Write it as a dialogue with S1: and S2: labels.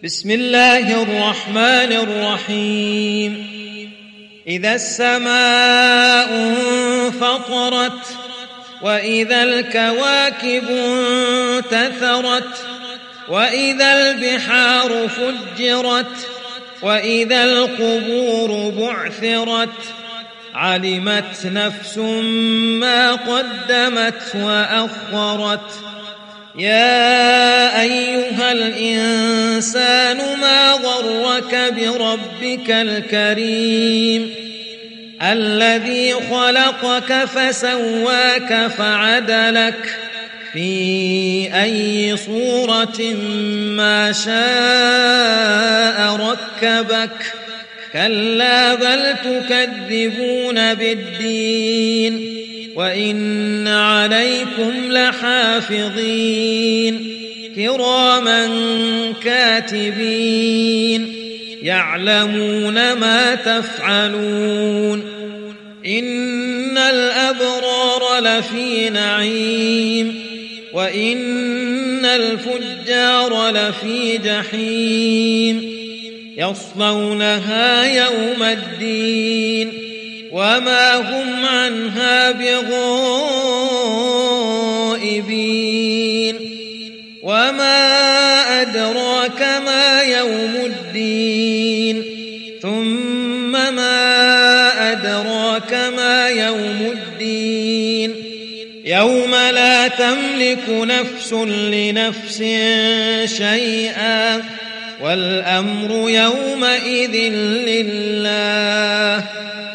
S1: بسم الله الرحمن الرحيم. إذا السماء انفطرت وإذا الكواكب انتثرت وإذا البحار فجرت وإذا القبور بعثرت علمت نفس ما قدمت وأخرت. يا أيها الإنسان ما غرك بربك الكريم الذي خلقك فسواك فعدلك في أي صورة ما شاء ركبك. كلا بل تكذبون بالدين وإن عليكم لحافظين كراما كاتبين يعلمون ما تفعلون. إن الأبرار لفي نعيم وإن الفجار لفي جحيم يصلونها يوم الدين وما هم عنها بغائبين. وما أدراك ما يوم الدين ثم ما أدراك ما يوم الدين يوم لا تملك نفس لنفس شيئا والأمر يومئذ لله